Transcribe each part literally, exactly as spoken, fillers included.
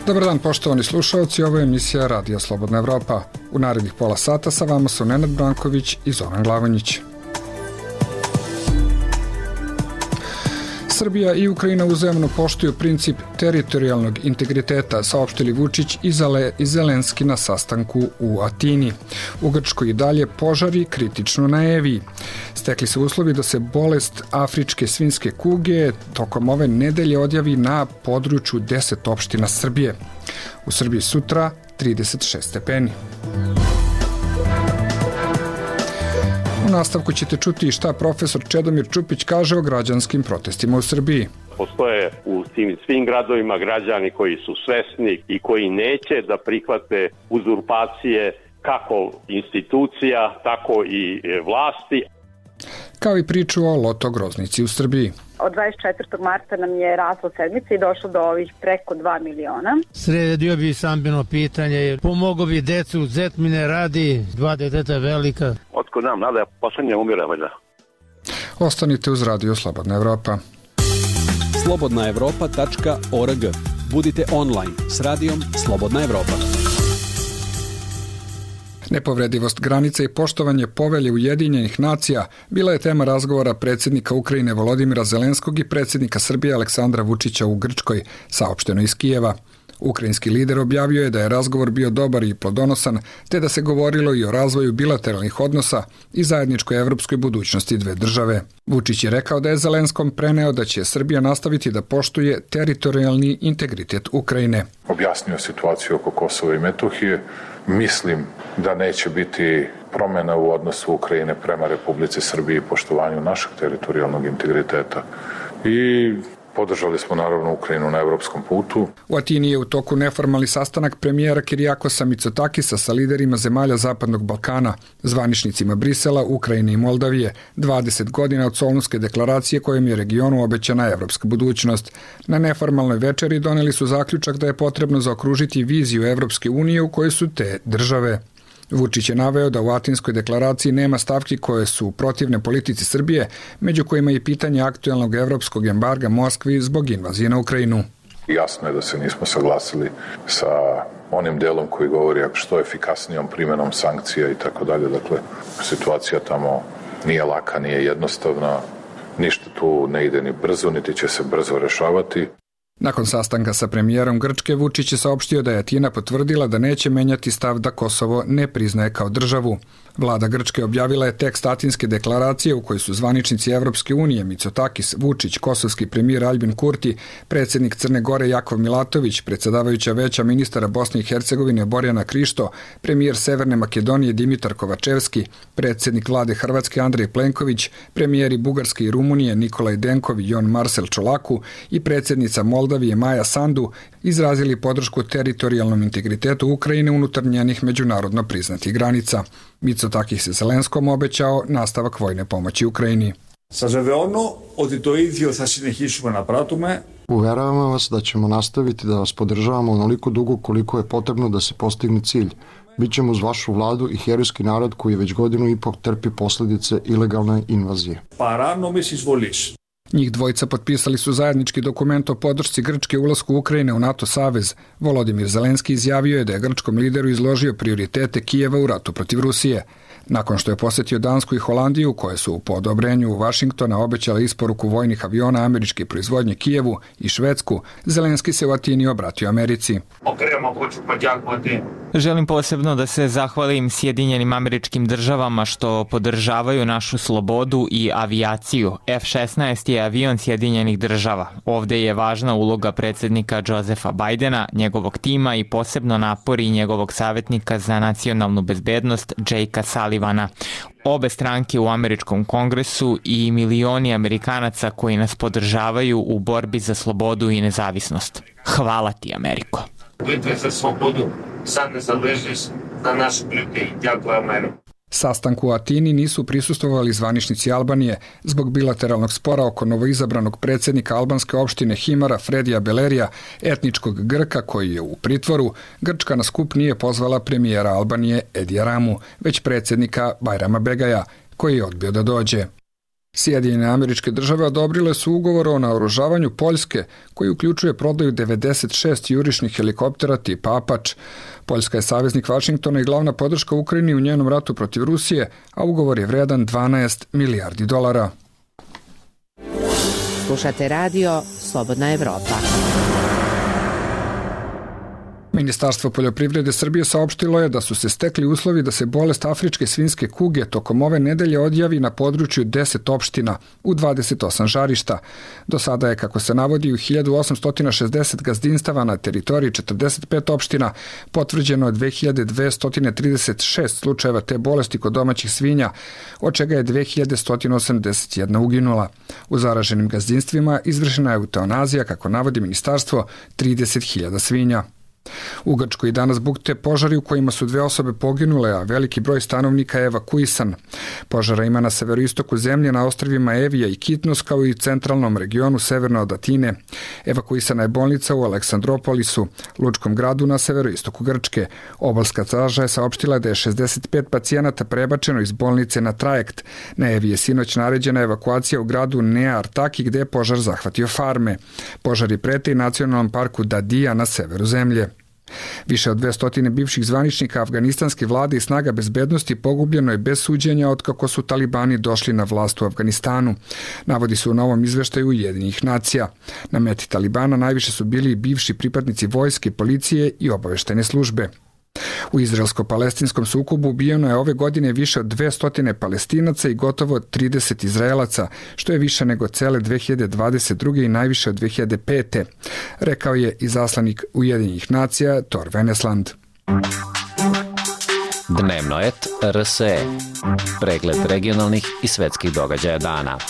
Dobar dan poštovani slušalci, ovo je emisija Radija Slobodna Evropa. U narednih pola sata sa vama su Nenad Branković i Zoran Glavonjić. Srbija i Ukrajina uzajamno poštuju princip teritorijalnog integriteta, saopštili Vučić i Zelenski na sastanku u Atini. U Grčkoj i dalje požari, kritično na Eviji. Stekli se uslovi da se bolest afričke svinjske kuge tokom ove nedelje odjavi na području deset opština Srbije. U Srbiji sutra trideset šest stepeni. U nastavku ćete čuti šta profesor Čedomir Čupić kaže o građanskim protestima u Srbiji. Postoje u tim svim gradovima građani koji su svesni i koji neće da prihvate uzurpacije kako institucija, tako i vlasti. Kao i priču o loto groznici u Srbiji. Od dvadeset četvrtog marta nam je rasla sedmica i došlo do ovih preko dva miliona. Sredio bi stambeno pitanje, pomogao bi decu, zet mi ne radi, dva deteta velika. Otko nam nada, poslednje umire, valjda. Ostanite uz Radio Slobodna Evropa. slobodna evropa tačka org. Budite online s Radijom Slobodna Evropa. Nepovredivost granica i poštovanje povelje Ujedinjenih nacija bila je tema razgovora predsjednika Ukrajine Volodimira Zelenskog i predsjednika Srbije Aleksandra Vučića u Grčkoj, saopšteno iz Kijeva. Ukrajinski lider objavio je da je razgovor bio dobar i plodonosan, te da se govorilo i o razvoju bilateralnih odnosa i zajedničkoj evropskoj budućnosti dve države. Vučić je rekao da je Zelenskom preneo da će Srbija nastaviti da poštuje teritorijalni integritet Ukrajine. Objasnio situaciju oko Kosova i Metohije. Mislim da neće biti promjena u odnosu Ukrajine prema Republici Srbiji i poštovanju našeg teritorijalnog integriteta. I podržali smo naravno Ukrajinu na evropskom putu. U Atini je u toku neformalni sastanak premijera Kirijakosa Mitsotakisa sa liderima zemalja Zapadnog Balkana, zvaničnicima Brisela, Ukrajine i Moldavije, dvadeset godina od Solunske deklaracije kojom je regionu obećana evropska budućnost. Na neformalnoj večeri doneli su zaključak da je potrebno zaokružiti viziju Evropske unije u kojoj su te države. Vučić je naveo da u Atinskoj deklaraciji nema stavki koje su protivne politici Srbije, među kojima i pitanje aktuelnog evropskog embarga Moskvi zbog invazije na Ukrajinu. Jasno je da se nismo saglasili sa onim delom koji govori što efikasnijom primjenom sankcija i tako dalje. Dakle, situacija tamo nije laka, nije jednostavna, ništa tu ne ide ni brzo, niti će se brzo rešavati. Nakon sastanka sa premijerom Grčke, Vučić je saopštio da je Atina potvrdila da neće menjati stav da Kosovo ne priznaje kao državu. Vlada Grčke objavila je tekst Atinske deklaracije u kojoj su zvaničnici Evropske unije Mitsotakis, Vučić, kosovski premijer Aljbin Kurti, predsjednik Crne Gore Jakov Milatović, predsjedavajuća veća ministara Bosne i Hercegovine Borjana Krišto, premijer Severne Makedonije Dimitar Kovačevski, predsjednik vlade Hrvatske Andrej Plenković, premijeri Bugarske i Rumunije Nikolaj Denkov i Jon Marcel Čolaku i predsjednica Moldavije Maja Sandu izrazili podršku teritorijalnom integritetu Ukrajine unutar njenih međunarodno priznatih granica. Mitsotakis je Zelenskom obećao nastavak vojne pomoći Ukrajini. Uveravamo vas da ćemo nastaviti da vas podržavamo onoliko dugo koliko je potrebno da se postigne cilj. Bićemo uz vašu vladu i herojski narod koji već godinu i pol trpi posljedice ilegalne invazije. Njih dvojica potpisali su zajednički dokument o podršci Grčke ulasku Ukrajine u NATO savez. Volodimir Zelenski izjavio je da je grčkom lideru izložio prioritete Kijeva u ratu protiv Rusije. Nakon što je posjetio Dansku i Holandiju, koje su po odobrenju Vašingtona obećale isporuku vojnih aviona američke proizvodnje Kijevu i Švedsku, Zelenski se u Atini obratio Americi. Želim posebno da se zahvalim Sjedinjenim Američkim Državama što podržavaju našu slobodu i avijaciju. F šesnaest je avion Sjedinjenih Država. Ovde je važna uloga predsjednika Josefa Bajdena, njegovog tima i posebno napori njegovog savjetnika za nacionalnu bezbednost Jakea Sullivana. Obe stranke u američkom kongresu i milioni Amerikanaca koji nas podržavaju u borbi za slobodu i nezavisnost. Hvala ti, Ameriko. Bitve za slobodu, sad nezavežeš na naše ljudi. Dякую, Ameriko. Sastanku u Atini nisu prisustvovali zvaničnici Albanije zbog bilateralnog spora oko novoizabranog predsjednika albanske opštine Himara Fredija Belerija, etničkog Grka koji je u pritvoru. Grčka na skup nije pozvala premijera Albanije Edija Ramu, već predsjednika Bajrama Begaja, koji je odbio da dođe. Sjedinjene Američke Države odobrile su ugovor o naoružavanju Poljske, koji uključuje prodaju devedeset šest jurišnih helikoptera tipa Apač. Poljska je saveznik Vašingtona i glavna podrška Ukrajini u njenom ratu protiv Rusije, a ugovor je vredan dvanaest milijardi dolara. Slušate radio Slobodna Evropa. Ministarstvo poljoprivrede Srbije saopštilo je da su se stekli uslovi da se bolest afričke svinjske kuge tokom ove nedelje odjavi na području deset opština u dvadeset osam žarišta. Do sada je, kako se navodi, u hiljadu osamsto šezdeset gazdinstava na teritoriji četrdeset pet opština potvrđeno dve hiljade dvesta trideset šest slučajeva te bolesti kod domaćih svinja, od čega je dve hiljade sto osamdeset jedna uginula. U zaraženim gazdinstvima izvršena je eutanazija, kako navodi ministarstvo, trideset hiljada svinja. U Grčkoj danas bukte požari u kojima su dve osobe poginule, a veliki broj stanovnika je evakuisan. Požara ima na severoistoku zemlje na ostrvima Evija i Kitnos, kao i centralnom regionu severno od Atine. Evakuisana je bolnica u Aleksandropolisu, lučkom gradu na severoistoku Grčke. Obalska straža je saopštila da je šezdeset pet pacijenata prebačeno iz bolnice na trajekt. Na Eviji je sinoć naređena evakuacija u gradu Nea Artaki, gde je požar zahvatio farme. Požari prete i nacionalnom parku Dadija na severu zemlje. Više od dvesta bivših zvaničnika afganistanske vlade i snaga bezbednosti pogubljeno je bez suđenja od kako su talibani došli na vlast u Afganistanu. Navodi se u novom izveštaju Ujedinjenih nacija. Na meti talibana najviše su bili bivši pripadnici vojske, policije i obaveštajne službe. U izraelsko-palestinskom sukobu ubijeno je ove godine više od dvesta Palestinaca i gotovo trideset Izraelaca, što je više nego cele dve hiljade dvadeset druge i najviše od dve hiljade pete, rekao je izaslanik Ujedinjenih nacija Tor Venesland. Dnevnoet R S E. Pregled regionalnih i svetskih događaja dana.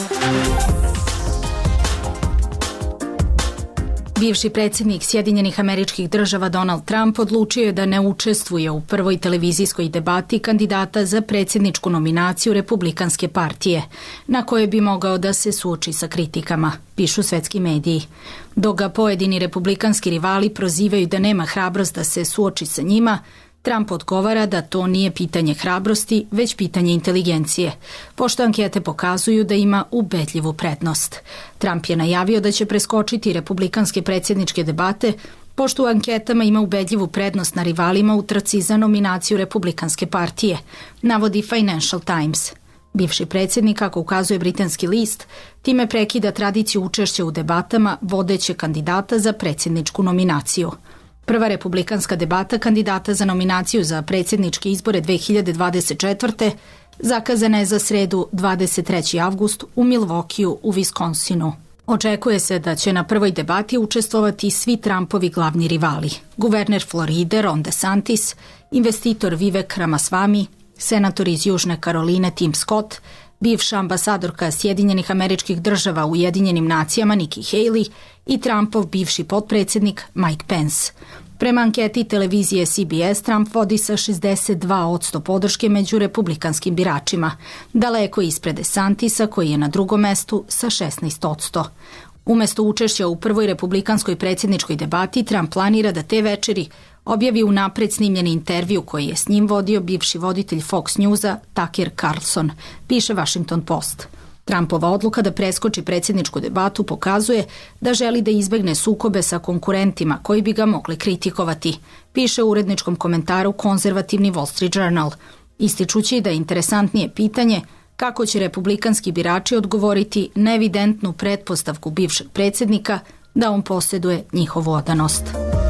Bivši predsjednik Sjedinjenih Američkih Država Donald Trump odlučio je da ne učestvuje u prvoj televizijskoj debati kandidata za predsjedničku nominaciju Republikanske partije, na kojoj bi mogao da se suoči sa kritikama, pišu svetski mediji. Dok ga pojedini republikanski rivali prozivaju da nema hrabrost da se suoči sa njima, Trump odgovara da to nije pitanje hrabrosti, već pitanje inteligencije, pošto ankete pokazuju da ima ubedljivu prednost. Trump je najavio da će preskočiti republikanske predsjedničke debate, pošto u anketama ima ubedljivu prednost na rivalima u trci za nominaciju Republikanske partije, navodi Financial Times. Bivši predsjednik, kako ukazuje britanski list, time prekida tradiciju učešća u debatama vodeće kandidata za predsjedničku nominaciju. Prva republikanska debata kandidata za nominaciju za predsjedničke izbore dve hiljade dvadeset četvrte zakazana je za sredu dvadeset trećeg avgusta u Milwaukeeu u Wisconsinu. Očekuje se da će na prvoj debati učestvovati svi Trumpovi glavni rivali. Guverner Floride Ron DeSantis, investitor Vivek Ramaswamy, senator iz Južne Karoline Tim Scott, bivša ambasadorka Sjedinjenih Američkih Država u Ujedinjenim nacijama Nikki Haley i Trumpov bivši potpredsjednik Mike Pence. Prema anketi televizije C B S, Trump vodi sa šezdeset dva posto podrške među republikanskim biračima, daleko ispred DeSantisa koji je na drugom mestu sa šesnaest posto. Umesto učešća u prvoj republikanskoj predsjedničkoj debati, Trump planira da te večeri objavi unapred snimljeni intervju koji je s njim vodio bivši voditelj Fox Newsa Tucker Carlson, piše Washington Post. Trumpova odluka da preskoči predsjedničku debatu pokazuje da želi da izbegne sukobe sa konkurentima koji bi ga mogli kritikovati, piše u uredničkom komentaru konzervativni Wall Street Journal, ističući da je interesantnije pitanje kako će republikanski birači odgovoriti na evidentnu pretpostavku bivšeg predsjednika da on posjeduje njihovu odanost.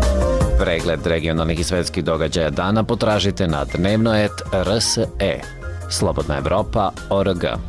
Pregled regionalnih i svetskih događaja dana potražite na dnevnoet R S E. Slobodna Evropa O R G.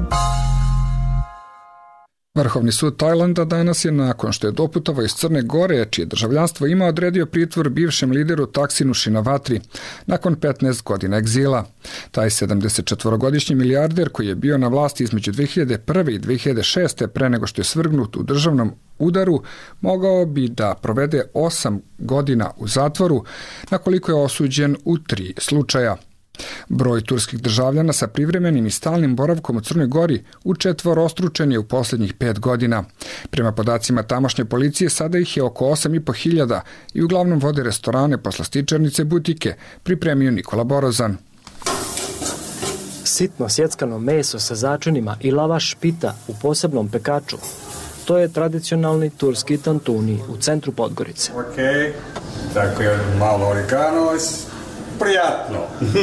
Vrhovni sud Tajlanda danas je, nakon što je doputovao iz Crne Gore, čije državljanstvo ima, odredio pritvor bivšem lideru Taksinu Šinavatri nakon petnaest godina egzila. Taj sedamdesetčetvorogodišnji milijarder, koji je bio na vlasti između dve hiljade prve i dve hiljade šeste pre nego što je svrgnut u državnom udaru, mogao bi da provede osam godina u zatvoru, na koliko je osuđen u tri slučaja. Broj turskih državljana sa privremenim i stalnim boravkom u Crnoj Gori učetvorostručen je u posljednjih pet godina. Prema podacima tamošnje policije, sada ih je oko osam i po hiljada i uglavnom vode restorane, poslastičarnice, butike, pripremio Nikola Borozan. Sitno sjeckano meso sa začinima i lavaš pita u posebnom pekaču. To je tradicionalni turski tantuni u centru Podgorice. Ok, tako je malo origano, prijatno.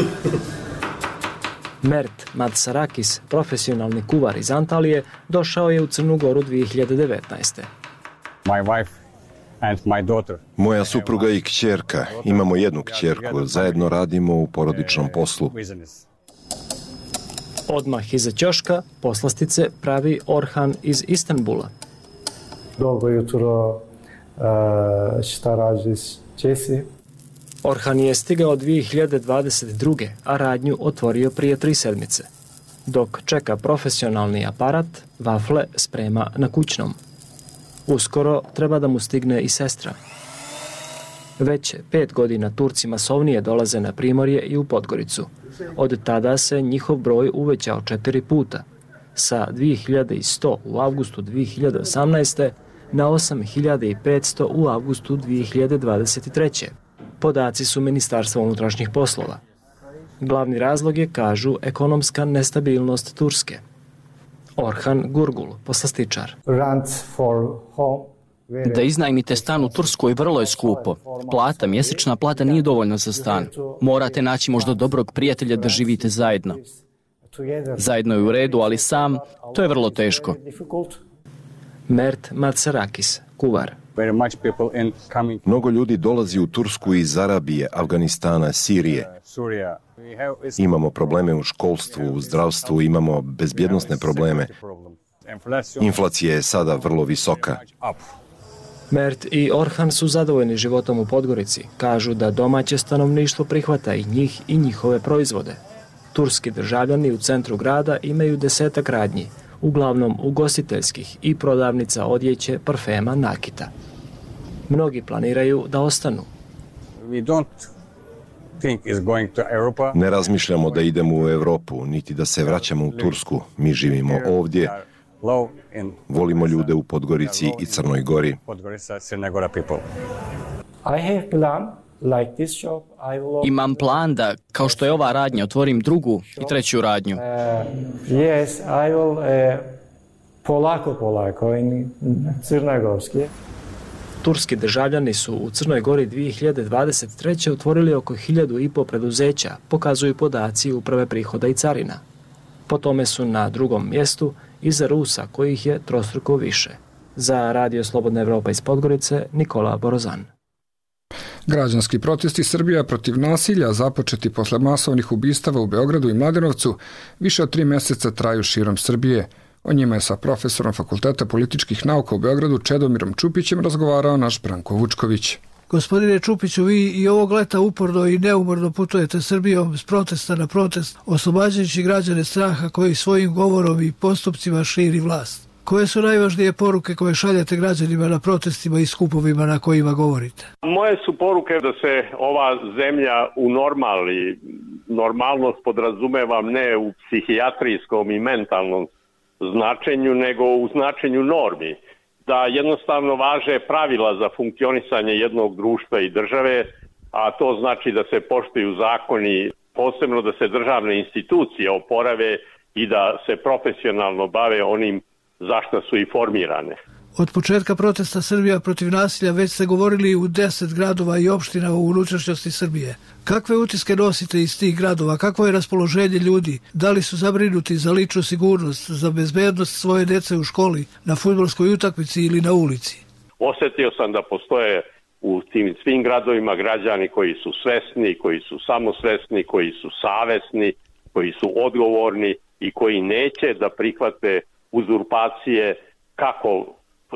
Mert Matsarakis, profesionalni kuvar iz Antalije, došao je u Crnu Goru dvije hiljade devetnaeste. My wife and my daughter. Moja supruga i kćerka, imamo jednu kćerku, zajedno radimo u porodičnom poslu. Odmah iza ćoška poslastice pravi Orhan iz Istanbula. Dobro jutro, šta radiš, Česi? Orhan je stigao dvije hiljade dvadeset druge. a radnju otvorio prije tri sedmice. Dok čeka profesionalni aparat, vafle sprema na kućnom. Uskoro treba da mu stigne i sestra. Već pet godina Turci masovnije dolaze na Primorje i u Podgoricu. Od tada se njihov broj uvećao četiri puta. Sa dvije hiljade sto u avgustu dvije hiljade osamnaeste. na osam hiljada petsto u avgustu dvije hiljade dvadeset treće. Podaci su Ministarstva unutrašnjih poslova. Glavni razlog je, kažu, ekonomska nestabilnost Turske. Orhan Gurgul, poslastičar. Da iznajmite stan u Turskoj vrlo je skupo. Plata, mjesečna plata nije dovoljna za stan. Morate naći možda dobrog prijatelja da živite zajedno. Zajedno je u redu, ali sam, to je vrlo teško. Mert Matsarakis, kuvar. Mnogo ljudi dolazi u Tursku iz Arabije, Afganistana, Sirije. Imamo probleme u školstvu, u zdravstvu, imamo bezbjednosne probleme. Inflacija je sada vrlo visoka. Mert i Orhan su zadovoljni životom u Podgorici. Kažu da domaće stanovništvo prihvata i njih i njihove proizvode. Turski državljani u centru grada imaju desetak radnji, uglavnom ugostiteljskih i prodavnica odjeće, parfema, nakita. Mnogi planiraju da ostanu. Ne razmišljamo da idemo u Evropu, niti da se vraćamo u Tursku. Mi živimo ovdje, volimo ljude u Podgorici i Crnoj Gori. Imam plan da, kao što je ova radnja, otvorim drugu i treću radnju. Yes, I will polako, polako, in crnogorski. Turski državljani su u Crnoj Gori dvije hiljade dvadeset treće. otvorili oko hiljadu i po preduzeća, pokazuju podaci Uprave prihoda i carina. Po tome su na drugom mjestu iza Rusa, kojih je trostruko više. Za Radio Slobodna Evropa iz Podgorice, Nikola Borozan. Građanski protesti Srbija protiv nasilja, započeti posle masovnih ubistava u Beogradu i Mladenovcu, više od tri mjeseca traju širom Srbije. O njima je sa profesorom Fakulteta političkih nauka u Beogradu Čedomirom Čupićem razgovarao naš Branko Vučković. Gospodine Čupiću, vi i ovog leta uporno i neumorno putujete Srbijom s protesta na protest, oslobađajući građane straha koji svojim govorom i postupcima širi vlast. Koje su najvažnije poruke koje šaljete građanima na protestima i skupovima na kojima govorite? Moje su poruke da se ova zemlja u normali, normalnost podrazumevam ne u psihijatrijskom i mentalnom značenju, nego u značenju normi. Da jednostavno važe pravila za funkcionisanje jednog društva i države, a to znači da se poštuju zakoni, posebno da se državne institucije oporave i da se profesionalno bave onim zašto su i formirane. Od početka protesta Srbija protiv nasilja već ste govorili u deset gradova i opština u unutrašnjosti Srbije. Kakve utiske nosite iz tih gradova? Kakvo je raspoloženje ljudi? Da li su zabrinuti za ličnu sigurnost, za bezbednost svoje dece u školi, na fudbalskoj utakmici ili na ulici? Osjetio sam da postoje u tim svim gradovima građani koji su svesni, koji su samosvesni, koji su savesni, koji su odgovorni i koji neće da prihvate uzurpacije kako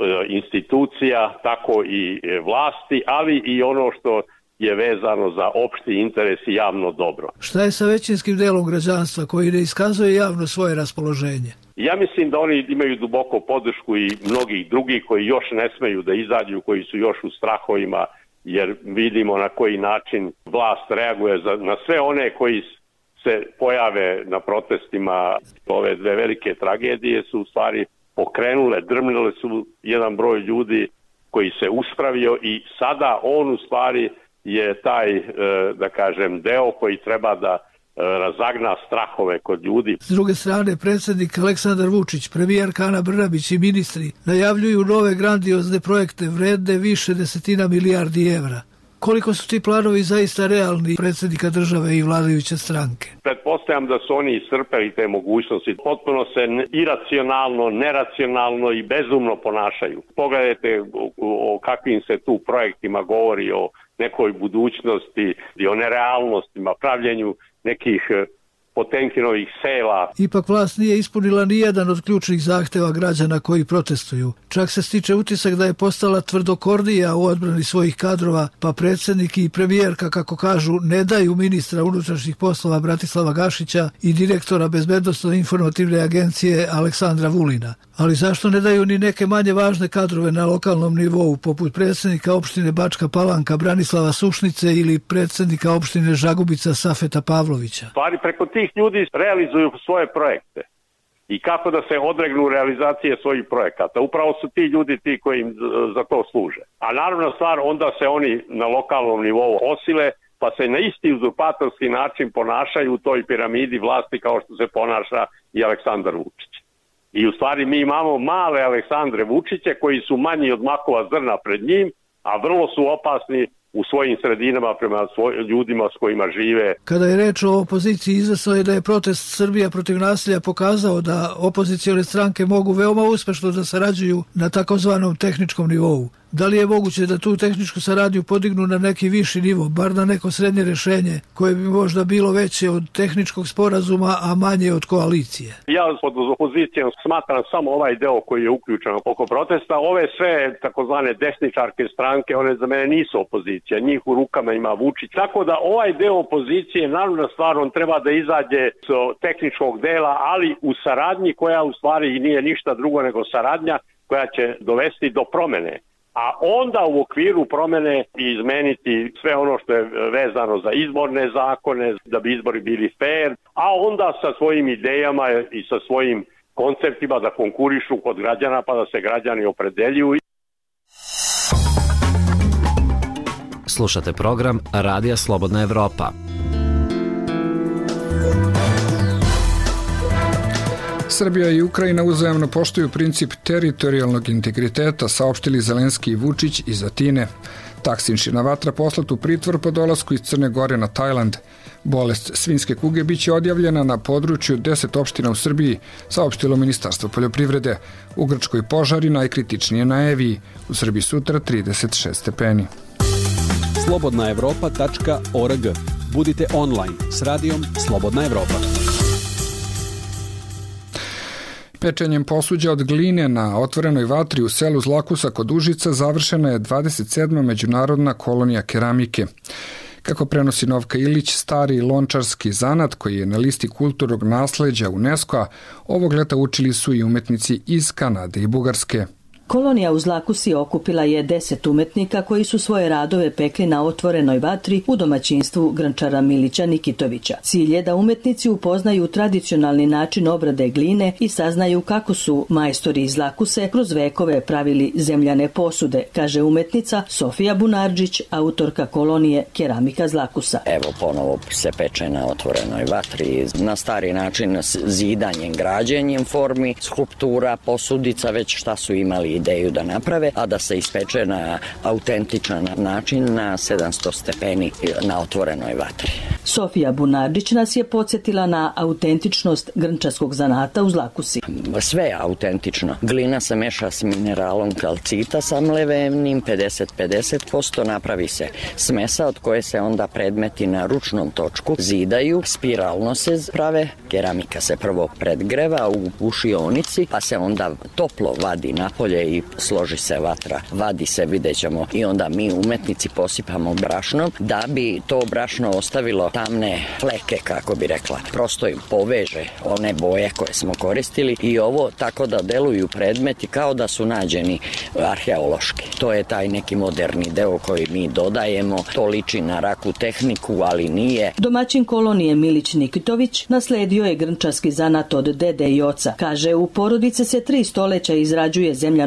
institucija, tako i vlasti, ali i ono što je vezano za opšti interes i javno dobro. Šta je sa većinskim delom građanstva koji ne iskazuje javno svoje raspoloženje? Ja mislim da oni imaju duboko podršku i mnogih drugih koji još ne smeju da izađu, koji su još u strahovima, jer vidimo na koji način vlast reaguje za, na sve one koji se pojave na protestima. Ove dve velike tragedije su u stvari pokrenule, drmnile su jedan broj ljudi koji se uspravio i sada on u stvari je taj, da kažem, deo koji treba da razagna strahove kod ljudi. S druge strane, predsjednik Aleksandar Vučić, premijerka Ana Brnabić i ministri najavljuju nove grandiozne projekte vredne više desetina milijardi evra. Koliko su ti planovi zaista realni predsjednika države i vladajuće stranke? Pretpostavljam da su oni iscrpeli te mogućnosti. Potpuno se iracionalno, neracionalno i bezumno ponašaju. Pogledajte o kakvim se tu projektima govori, o nekoj budućnosti i o nerealnostima, pravljenju nekih Potemkinovih sela. Ipak vlast nije ispunila ni jedan od ključnih zahteva građana koji protestuju. Čak se stiče utisak da je postala tvrdokornija u odbrani svojih kadrova, pa predsjednik i premijerka, kako kažu, ne daju ministra unutrašnjih poslova Bratislava Gašića i direktora Bezbednosno-informativne agencije Aleksandra Vulina. Ali zašto ne daju ni neke manje važne kadrove na lokalnom nivou, poput predsjednika opštine Bačka Palanka Branislava Sušnice ili predsjednika opštine Žagubica Safeta Pavlovića? Stvari preko tih ljudi realizuju svoje projekte i kako da se odregnu realizacije svojih projekata. Upravo su ti ljudi ti koji im za to služe. A naravno stvar, onda se oni na lokalnom nivou osile, pa se na isti uzurpatorski način ponašaju u toj piramidi vlasti kao što se ponaša i Aleksandar Vučić. I u stvari mi imamo male Aleksandre Vučiće koji su manji od makova zrna pred njim, a vrlo su opasni u svojim sredinama prema svoj, ljudima s kojima žive. Kada je reč o opoziciji, izvesno je da je protest Srbija protiv nasilja pokazao da opozicione stranke mogu veoma uspešno da sarađuju na takozvanom tehničkom nivou. Da li je moguće da tu tehničku saradnju podignu na neki viši nivo, bar na neko srednje rešenje, koje bi možda bilo veće od tehničkog sporazuma, a manje od koalicije? Ja pod opozicijom smatram samo ovaj deo koji je uključen oko protesta. Ove sve takozvane desničarke stranke, one za mene nisu opozicija. Njih u rukama ima Vučić. Tako da ovaj deo opozicije, naravno stvar, on treba da izađe s tehničkog dela, ali u saradnji koja u stvari nije ništa drugo nego saradnja koja će dovesti do promene. A onda u okviru promene izmeniti sve ono što je vezano za izborne zakone, da bi izbori bili fair, a onda sa svojim idejama i sa svojim konceptima da konkurišu kod građana pa da se građani opredeljuju. Slušate program Radija Slobodna Evropa. Srbija i Ukrajina uzajamno poštuju princip teritorijalnog integriteta, saopštili Zelenski i Vučić iz Atine. Taksin Šinavatra poslat u pritvor po dolasku iz Crne Gore na Tajland. Bolest svinjske kuge biće odjavljena na području deset opština u Srbiji, saopštilo Ministarstvo poljoprivrede. U Grčkoj požari najkritičnije na Eviji. U Srbiji sutra trideset šest stepeni. slobodna evropa tačka org. Budite online s radijom Slobodna Evropa. Pečenjem posuđa od gline na otvorenoj vatri u selu Zlakusa kod Užica završena je dvadeset sedma međunarodna kolonija keramike. Kako prenosi Novka Ilić, stari lončarski zanat koji je na listi kulturnog nasleđa UNESCO-a, ovog leta učili su i umetnici iz Kanade i Bugarske. Kolonija u Zlakusi okupila je deset umetnika koji su svoje radove pekli na otvorenoj vatri u domaćinstvu grnčara Milića Nikitovića. Cilj je da umetnici upoznaju tradicionalni način obrade gline i saznaju kako su majstori iz Zlakuse kroz vekove pravili zemljane posude, kaže umetnica Sofija Bunarđić, autorka kolonije Keramika Zlakusa. Evo ponovo se peče na otvorenoj vatri na stari način s zidanjem, građenjem formi, skulptura, posudica, već šta su imali ideju da naprave, a da se ispeče na autentičan način na sedamsto stepeni na otvorenoj vatri. Sofija Bunarđić nas je podsjetila na autentičnost grnčarskog zanata u Zlakusi. Sve je autentično. Glina se meša s mineralom kalcita sa mlevenim, pedeset pedeset posto napravi se smesa od koje se onda predmeti na ručnom točku zidaju, spiralno se prave, keramika se prvo predgreva u ušionici, pa se onda toplo vadi napolje i složi se vatra. Vadi se, vidjet ćemo, i onda mi umetnici posipamo brašnom da bi to brašno ostavilo tamne fleke, kako bi rekla. Prosto im poveže one boje koje smo koristili i ovo tako da deluju predmeti kao da su nađeni arheološki. To je taj neki moderni deo koji mi dodajemo. To liči na raku tehniku, ali nije. Domaćin kolonije Milić Nikitović nasledio je grnčarski zanat od dede i oca. Kaže, u porodice se tri stoleća izrađuje zemljano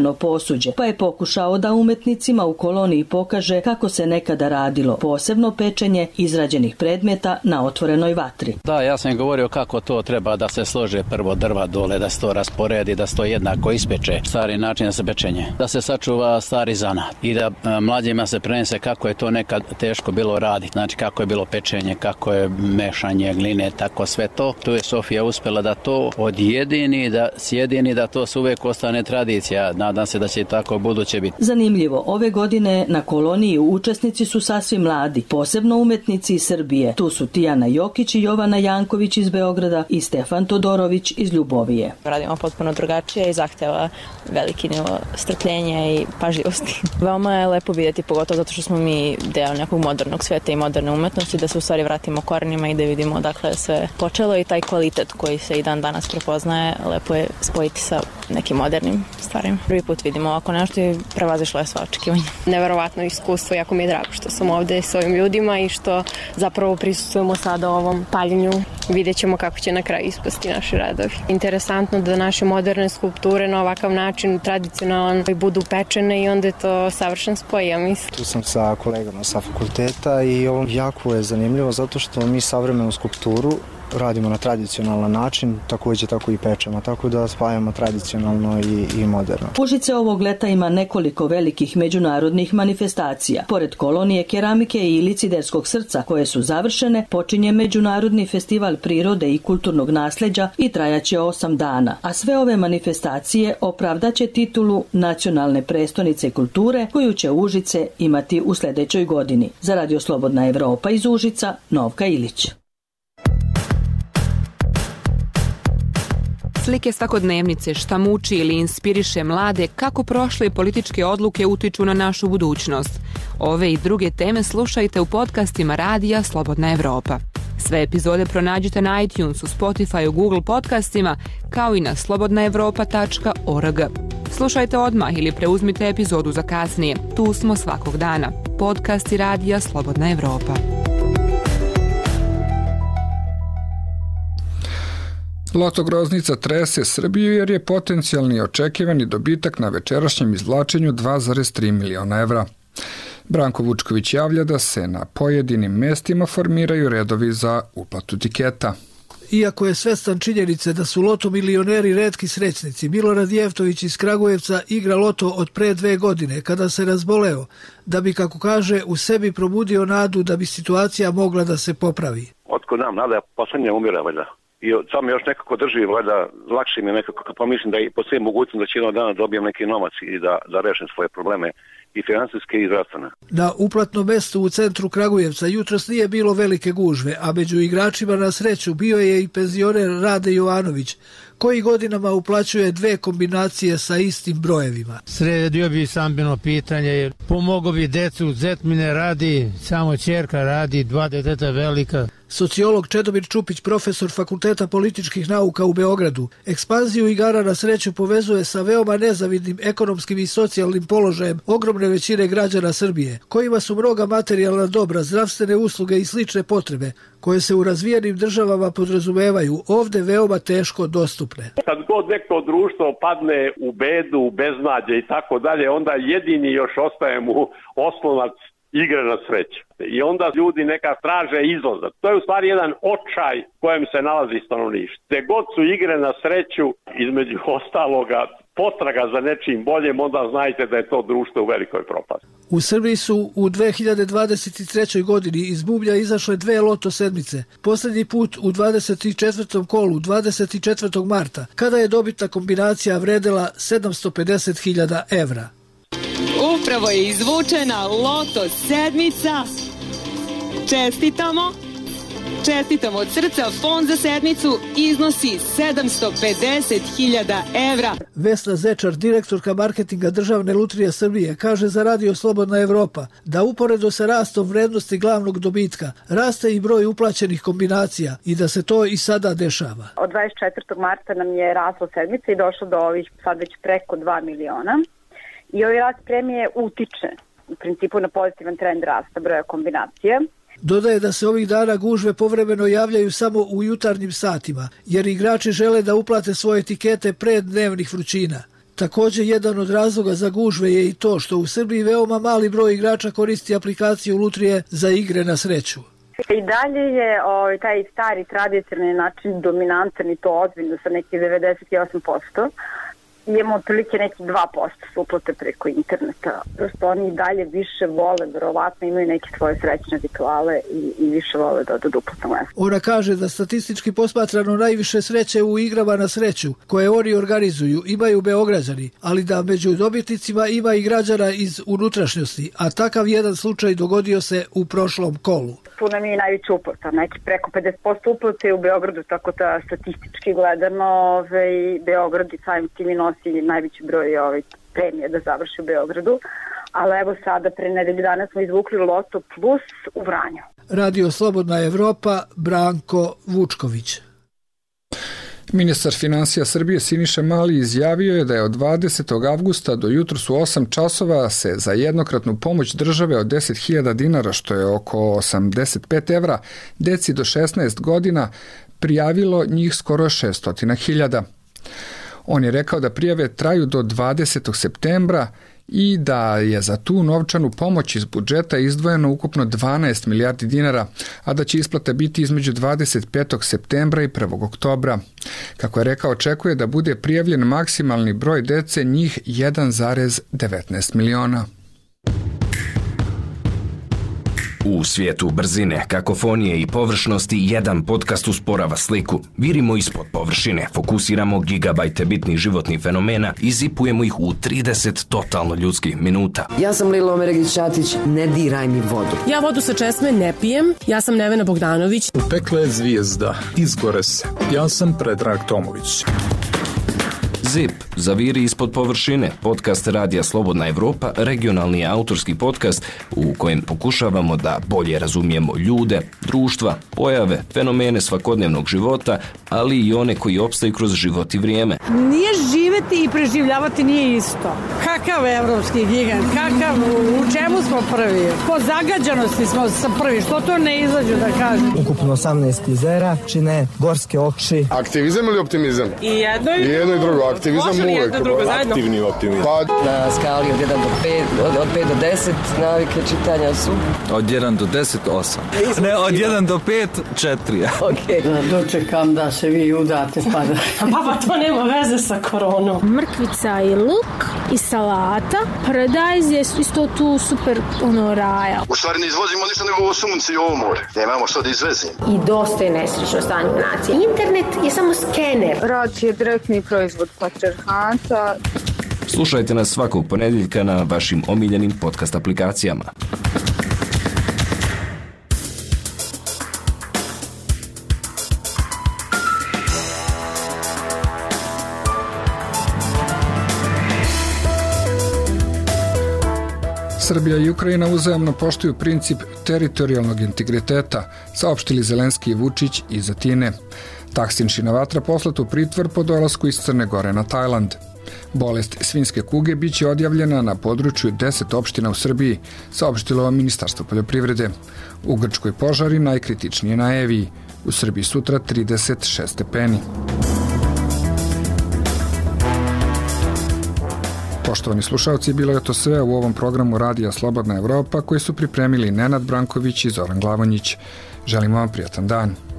tradicionalno posuđe, pa je pokušao da umetnicima u koloniji pokaže kako se nekada radilo, posebno pečenje izrađenih predmeta na otvorenoj vatri. Da, ja sam govorio kako to treba da se slože prvo drva dole, da se to rasporedi, da se to jednako ispeče, stari način za pečenje, da se sačuva stari zanat i da a, mlađima se prenese kako je to nekad teško bilo raditi, znači kako je bilo pečenje, kako je mešanje gline, tako sve to. Tu je Sofija uspela da to odjedini, da sjedini, da to uvek ostane tradicija. Nadam se da će tako buduće biti. Zanimljivo, ove godine na koloniji učesnici su sasvim mladi, posebno umetnici iz Srbije. Tu su Tijana Jokić i Jovana Janković iz Beograda i Stefan Todorović iz Ljubovije. Radimo potpuno drugačije i zahteva veliki nivo strpljenja i pažljivosti. Veoma je lepo vidjeti, pogotovo zato što smo mi deo nekog modernog sveta i moderne umetnosti, da se u stvari vratimo korenima i da vidimo odakle sve počelo i taj kvalitet koji se i dan danas prepoznaje, lepo je spojiti sa nekim modernim stvarima. Prvi put vidimo ovako nešto i prevazišlo je sva očekivanja. Neverovatno iskustvo, jako mi je drago što sam ovde s ovim ljudima i što zapravo prisustvujemo sada ovom paljenju. Vidjet ćemo kako će na kraju ispasti naši radovi. Interesantno da naše moderne skulpture na ovakav način tradicionalan budu pečene i onda je to savršen spoj, ja mislim. Tu sam sa kolegama sa fakulteta i ovo jako je zanimljivo zato što mi savremenu skulpturu radimo na tradicionalan način, takođe tako i pečemo, tako da spajamo tradicionalno i, i moderno. Užice ovog leta ima nekoliko velikih međunarodnih manifestacija. Pored kolonije keramike i Liciderskog srca koje su završene, počinje Međunarodni festival prirode i kulturnog nasleđa i trajaće osam dana. A sve ove manifestacije opravdaće titulu nacionalne prestonice kulture koju će Užice imati u sledećoj godini. Za Radio Slobodna Evropa iz Užica, Novka Ilić. Slike svakodnevnice, šta muči ili inspiriše mlade, kako prošle političke odluke utiču na našu budućnost. Ove i druge teme slušajte u podcastima Radija Slobodna Evropa. Sve epizode pronađite na iTunesu, Spotifyu, Google podcastima, kao i na slobodna evropa tačka org. Slušajte odmah ili preuzmite epizodu za kasnije. Tu smo svakog dana. Podcasti Radija Slobodna Evropa. Loto Groznica trese Srbiju jer je potencijalni očekivani dobitak na večerašnjem izvlačenju dva zarez tri miliona evra. Branko Vučković javlja da se na pojedinim mestima formiraju redovi za uplatu tiketa. Iako je svestan činjenice da su loto milioneri retki srećnici, Milorad Jeftović iz Kragujevca igra loto od pre dve godine kada se razboleo, da bi, kako kaže, u sebi probudio nadu da bi situacija mogla da se popravi. Otko nam nada, poslednje umire, valjda. I to me još nekako drži, valjda, lakše mi nekako, pa mislim da i postoji mogućnost da će jednog dana dobijem neki novac i da, da rešim svoje probleme i finansijske i zdravstvene. Na uplatnom mestu u centru Kragujevca jutros nije bilo velike gužve, a među igračima na sreću bio je i penzioner Rade Jovanović, koji godinama uplaćuje dve kombinacije sa istim brojevima. Sredio bi sambino pitanje, pomogo bi decu, zet mi ne radi, samo ćerka radi, dva deteta velika. Sociolog Čedomir Čupić, profesor Fakulteta političkih nauka u Beogradu, ekspanziju igara na sreću povezuje sa veoma nezavidnim ekonomskim i socijalnim položajem ogromne većine građana Srbije, kojima su mnoga materijalna dobra, zdravstvene usluge i slične potrebe, koje se u razvijenim državama podrazumevaju, ovde veoma teško dostupne. Kad god neko društvo padne u bedu, u beznađe i tako dalje, onda jedini još ostaje mu oslonac igre na sreću. I onda ljudi neka traže izlazak. To je u stvari jedan očaj kojem se nalazi stanovništvo. Gde god su igre na sreću, između ostaloga, potraga za nečim boljem, onda znajte da je to društvo u velikoj propasti. U Srbiji su u dve hiljade dvadeset trećoj godini iz bublja izašle dve loto sedmice. Poslednji put u dvadeset četvrtom kolu, dvadeset četvrtog marta, kada je dobitna kombinacija vredela sedamsto pedeset hiljada evra. Upravo je izvučena loto sedmica. Čestitamo. Čestitamo od srca. Fond za sedmicu iznosi sedamsto pedeset hiljada evra. Vesna Zečar, direktorka marketinga Državne lutrije Srbije, kaže za Radio Slobodna Evropa da uporedo sa rastom vrednosti glavnog dobitka raste i broj uplaćenih kombinacija i da se to i sada dešava. Od dvadeset četvrtog marta nam je raslo sedmica i došlo do ovih sad već preko dva miliona. I ovaj rast premije utiče u principu na pozitivan trend rasta broja kombinacije. Dodaje da se ovih dana gužve povremeno javljaju samo u jutarnjim satima, jer igrači žele da uplate svoje etikete pre dnevnih vrućina. Također, jedan od razloga za gužve je i to što u Srbiji veoma mali broj igrača koristi aplikaciju Lutrije za igre na sreću. I dalje je ovaj, taj stari tradicionalni način dominantan i to ozbiljno sa nekih devedeset osam posto. Imamo otprilike neki dva posto su uplate preko interneta. Prosto oni i dalje više vole, verovatno imaju neke svoje srećne rituale i, i više vole da odu uplatno mesto. Ona kaže da statistički posmatrano najviše sreće u igrama na sreću koje oni organizuju imaju Beograđani, ali da među dobitnicima ima i građana iz unutrašnjosti, a takav jedan slučaj dogodio se u prošlom kolu. Tu nam je najveća uplata, neki preko pedeset posto uplate u Beogradu, tako da statistički gledano ovaj, Beograd i samim tim i nosi najveći broj ovaj, premije da završi u Beogradu, ali evo sada pre nedelju dana smo izvukli Loto Plus u Vranju. Radio Slobodna Evropa, Branko Vučković. Ministar finansija Srbije Siniša Mali izjavio je da je od dvadesetog avgusta do jutros u osam časova se za jednokratnu pomoć države od deset hiljada dinara, što je oko osamdeset pet evra, deci do šesnaest godina prijavilo njih skoro šesto hiljada. On je rekao da prijave traju do dvadesetog septembra i da je za tu novčanu pomoć iz budžeta izdvojeno ukupno dvanaest milijardi dinara, a da će isplata biti između dvadeset petog septembra i prvog oktobra. Kako je rekao, očekuje da bude prijavljen maksimalni broj dece, njih jedan zarez devetnaest miliona. U svijetu brzine, kakofonije i površnosti jedan podcast usporava sliku. Virimo ispod površine, fokusiramo gigabajte bitnih životnih fenomena i zipujemo ih u trideset totalno ljudskih minuta. Ja sam Lila Omeregić-Ćatić, ne diraj mi vodu. Ja vodu sa česme ne pijem, ja sam Nevena Bogdanović. Upekla je zvijezda, izgore se. Ja sam Predrag Tomović. Zip, zaviri ispod površine, podcast Radija Slobodna Evropa, regionalni autorski podcast u kojem pokušavamo da bolje razumijemo ljude, društva, pojave, fenomene svakodnevnog života, ali i one koji opstaju kroz život i vrijeme. Nije živeti i preživljavati nije isto. Kakav evropski gigant, kakav, u čemu smo prvi? Po zagađanosti smo prvi, što to ne izađu da kažem? Ukupno osamnaest jezera, čine gorske oči. Aktivizam ili optimizam? I jedno i, I jedno i drugo. Aktivizam uvek. Aktivni optimizam. Pa... Na skali od jedan do pet, od, od pet do deset navike čitanja su? Od jedan do deset, osam. Ne, od jedan do pet, četiri. Okej. Da dočekam da se vi udate pa da... Baba, to nema veze sa koronom. Mrkvica i luk i salata. Paradajz je isto tu super ono raja. U stvari ne izvozimo ništa nego ovo sunce i ovo more. Nemamo što da izvezimo. I dosta je nesrećno stanje u naciji. Internet je samo skener. Rad je direktni proizvod patriarhata. Slušajte nas svakog ponedjeljka na vašim omiljenim podcast aplikacijama. Srbija i Ukrajina uzajamno poštuju princip teritorijalnog integriteta, saopštili Zelenski i Vučić iz Atine. Taksin Šinavatra poslat u pritvor po dolasku iz Crne Gore na Tajland. Bolest svinjske kuge biće odjavljena na području deset opština u Srbiji, saopštilo Ministarstvo poljoprivrede. U Grčkoj požari najkritičnije na Eviji. U Srbiji sutra trideset šest stepeni. Poštovani slušalci, bilo je to sve u ovom programu Radija Slobodna Evropa koji su pripremili Nenad Branković i Zoran Glavonjić. Želimo vam prijatan dan.